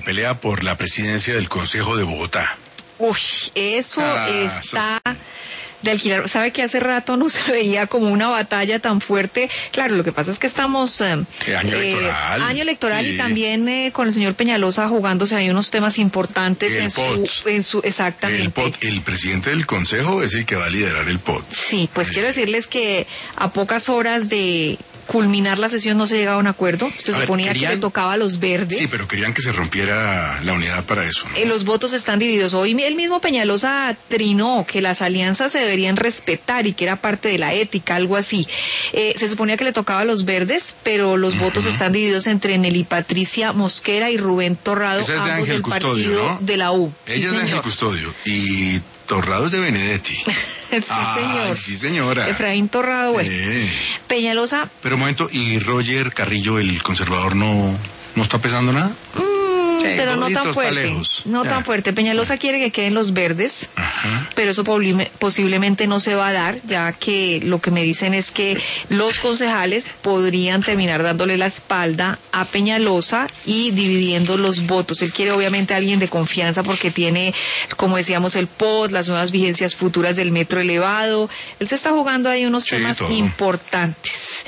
pelea por la presidencia del Consejo de Bogotá. Uy, eso está de alquilar. ¿Sabe que hace rato no se veía como una batalla tan fuerte? Claro, lo que pasa es que estamos año electoral. Año electoral, sí. Y también con el señor Peñalosa jugándose ahí unos temas importantes en su exactamente. El presidente del Consejo es el que va a liderar el POT. Sí, pues quiero decirles que a pocas horas de culminar la sesión no se llegaba a un acuerdo. Se suponía que le tocaba a los verdes. Sí, pero querían que se rompiera la unidad para eso, ¿no? Los votos están divididos. Hoy el mismo Peñalosa trinó que las alianzas se deberían respetar y que era parte de la ética, algo así. Se suponía que le tocaba a los verdes, pero los votos están divididos entre Nelly Patricia Mosquera y Rubén Torrado, esa es de ambos Ángel del Custodio, partido, ¿no? de la U. Ella Sí, es de Ángel señor. Custodio y Torrado es de Benedetti. Sí, señor. Sí, señora. Efraín Torrado, bueno. Peñalosa. Pero un momento, ¿y Roger Carrillo, el conservador, no está pesando nada? Pero no tan fuerte, lejos. tan fuerte. Peñalosa quiere que queden los verdes, pero eso posiblemente no se va a dar, ya que lo que me dicen es que los concejales podrían terminar dándole la espalda a Peñalosa y dividiendo los votos. Él quiere obviamente a alguien de confianza porque tiene, como decíamos, el POT, las nuevas vigencias futuras del metro elevado. Él se está jugando ahí unos temas importantes.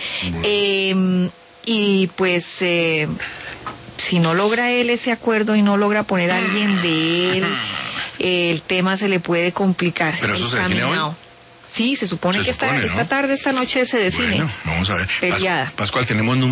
Y pues si no logra él ese acuerdo y no logra poner a alguien de él, el tema se le puede complicar. ¿Pero eso se define hoy? Sí, se supone que esta tarde, esta noche se define. Bueno, vamos a ver. Peleada. Pascual, tenemos